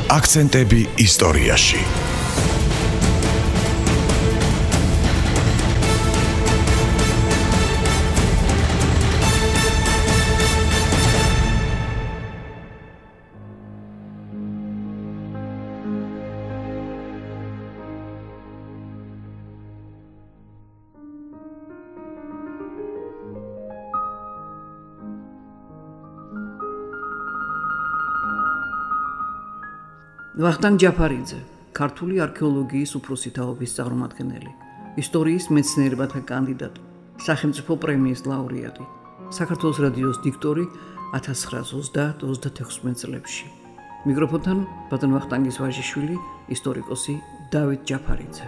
აქცენტები ისტორიაში. ვახტანგ ჯაფარიძე, ქართული არქეოლოგიის უფროსი თაობის წარმომადგენელი, ისტორიის მეცნიერებათა კანდიდატი, სახელმწიფო პრემიის ლაურეატი, საქართველოს რადიოს დიქტორი 1930-36 წლებში. მიკროფონთან ბატონ ვახტანგის ვაჟიშვილი, ისტორიკოსი დავით ჯაფარიძე.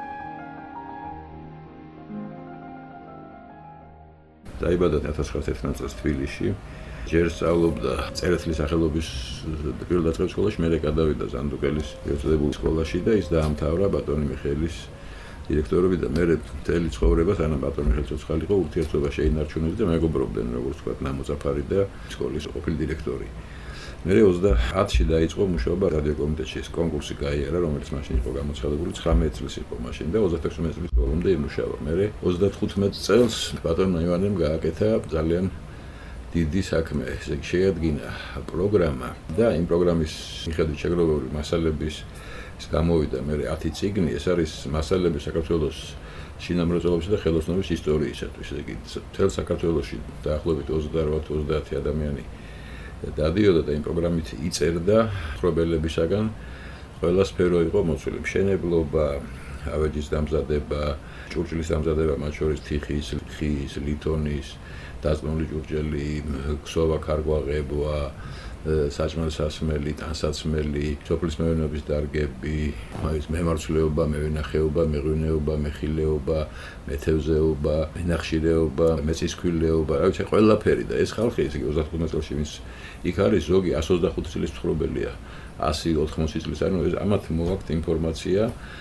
დაიბადა 1911 წელს თბილისში. ჯერ სწავლობდა წერეთლის სახელობის პირველ დაწყებულ სკოლაში, მერე გადავიდა ზანდუკელის ერთდებული სკოლაში და ის დაამთავრა ბატონი მიხეილის დირექტორობით და მერე მთელი ცხოვრება სანამ ბატონი მიხეილი ცოცხალი იყო, ურთიერთობა შეინარჩუნეს და მეგობრობდნენ, როგორც ვთქვათ, ნამოწაფარი და სკოლის ყოფილი დირექტორი. მერე 30-ში დაიწყო მუშაობა რადიოკომიტეტში, კონკურსი გაიარა, რომელიც მაშინ იყო გამოცხადებული, 19 წლის იყო მაშინ და 36 წლის ბოლომდე იმუშავა. მერე 35 წელს ბატონმა ივანემ გააკეთა ძალიან დიდი საქმე, ესე იგი შეადგინა პროგრამა და იმ პროგრამის მიხედვით შეგროვებული მასალების გამოვიდა მერე 10 წიგნი, ეს არის მასალები საქართველოს შინამრეწველობისა და ხელოსნობის ისტორიისათვის, ესე იგი მთელ საქართველოში დაახლოებით 28-30 ადამიანი დადიოდა და იმ პროგრამით იწერდა მხრობელებისაგან ყველა სფერო იყო მოწვეული, მშენებლობა, ავეჯის დამზადება, ჭურჭლის დამზადება, მათ შორის თიხის, ხის, ლითონის, დაწნული ჭურჭელი, ქსოვა, ქარგვაღებვა, საჭმელ-სასმელი, ტანსაცმელი, სოფლის მეურნეობის დარგები, მემარცვლეობა, მევენახეობა, მეღვინეობა, მეხილეობა, მეთევზეობა, მენახშირეობა, მეწისქვილეობა, რა ვიცი, ყველაფერი და ეს ხალხი ისე 35 წელში ვინც იქ არის, ზოგი 125 წლის მცხოვრებელია. 180 წლის, ანუ ამათ მოვაქვთ ინფორმაცია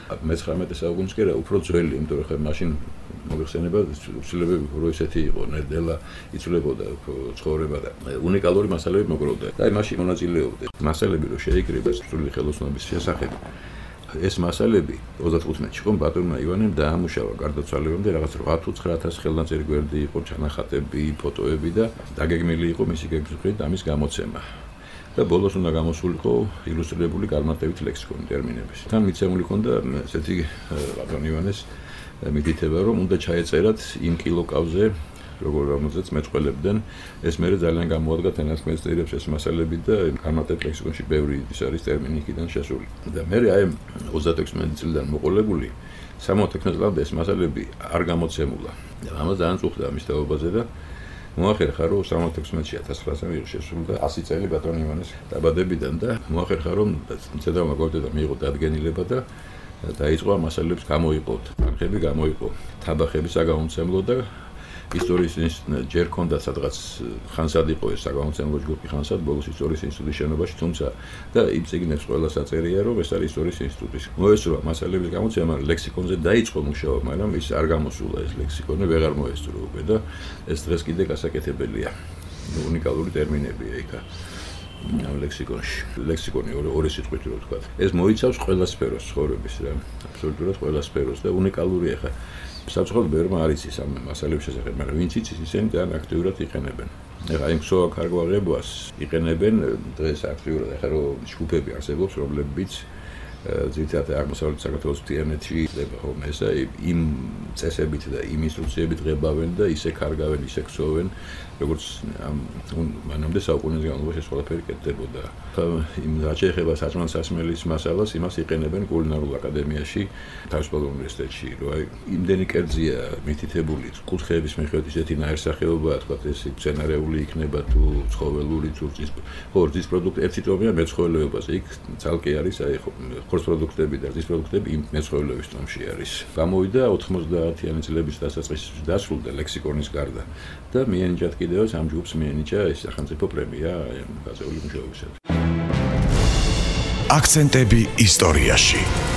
19 საუკუნის კი რა, უფრო ძველი, იმიტომ რომ ხა მაშინ მოიხსენება ცვლილებები რო ისეთი იყო, ნედელა იცვლებოდა ცხოვრება და უნიკალური მასალები მოგროვდა. და მაშინ მონაწილეობდა. მასალები რო შეიკრიბა სრული ხელოსნობის შესახებ. ეს მასალები 35-ში იყო ბატონმა ივანემ დაამუშავა გარდაცვალებამდე რაღაც 8-9,000 ხელნაწერი გვერდი იყო, ჩანახატები, ფოტოები და დაგეგმილი იყო მისი გეგმით ამის გამოცემა. და ბოლოს უნდა გამოსულიყო ილუსტრირებული განმარტებით ლექსიკონი ტერმინების. თან მიცემული ჰქონდა ესეთი ბატონ ივანეს მითითება, რომ უნდა ჩაეწერათ იმ კილოკავზე, რომელზეც მეწყველებდნენ, ეს მერე ძალიან გამოადგა თენასმეცნიერებს ეს მასალები და განმარტებით ლექსიკონში ბევრი ის არის ტერმინი იქიდან შესული. და მერე აი 36 წლიდან მოყოლებული 69 წლამდე ეს მასალები არ გამოცემულა. და ამას ძალიან წუხდა ამის თაობაზე და მოახერხა რომ 76-ში 1900-ზე მიიღო შესული და 100 წელი ბატონ ივანეს დაბადებიდან და მოახერხა რომ მცედავმა გვერდიდან მიიღო დადგენილება და დაიწყო ამ მასალებს გამოიყოთ, თანხები გამოიყო, თაბახები საგამომცემლო და ისტორიის ინსტიტუტი ჯერ ჰქონდა სადღაც ხანსად იყო ეს საგამომცემლო ჯგუფი ხანსად ბოლოს ისტორიის ინსტიტუტის შენობაში, თუმცა და იმ წიგნებს ყველა საწერია რომ ეს არის ისტორიის ინსტიტუტის. მოესწრო მასალების გამოცემა, ლექსიკონზე დაიწყო მუშაობა, მაგრამ ის არ გამოსულა ეს ლექსიკონი, ვეღარ მოესწრო უკვე და ეს დღეს კიდე გასაკეთებელია. უნიკალური ტერმინებია იქა. ამ ლექსიკონში. ლექსიკონი ორი სიტყვით რო ვთქვა. ეს მოიცავს ყველა სფეროს ცხოვრების რა, აბსოლუტურად ყველა სფეროს და უნიკალურია ხა. საწყოდ ბერმა არ იცის ამ მასალების შესახებ, მაგრამ ვინც იცის, ისინი ძალიან აქტიურად იყენებენ. ეხლა იმ ქსოვა ქარგვაღებას იყენებენ დღეს აქტიურად, ეხლა რომ ჯგუფები არსებობს, რომლებიც ძირითადად აღმოსავლეთ საქართველოს მთიანეთში ხდება ხოლმე ესა იმ წესებით და იმ ინსტრუქციებით ღებავენ და ისე ქარგავენ, ისე ქსოვენ, როგორც მანამდე საუკუნეების განმავლობაში ეს ყველაფერი კეთდებოდა. იმ რაც შეეხება საჭმელ-სასმელის მასალას, იმას იყენებენ კულინარულ აკადემიაში, თავისუფალ უნივერსიტეტში, რომ აი იმდენი კერძია მითითებული, კუთხეების მიხედვით ისეთი ნაირსახეობაა, თქვა ეს მცენარეული იქნება თუ ცხოველური თუ რძის პროდუქტი, ერთი ტომია მეცხოველეობაზე, იქ ძალკე არის აი ხორცს პროდუქტები და რძის პროდუქტები იმ მეცხოველეობის ტომში არის. გამოვიდა 90-იანი წლების დასაწყისში დასრულდა ლექსიკონის გარდა და მიენიჭათ კიდევაც ამ ჯგუფს მიენიჭა ეს სახელმწიფო პრემია გაწეული მუშაობისათვის. აქცენტები ისტორიაში.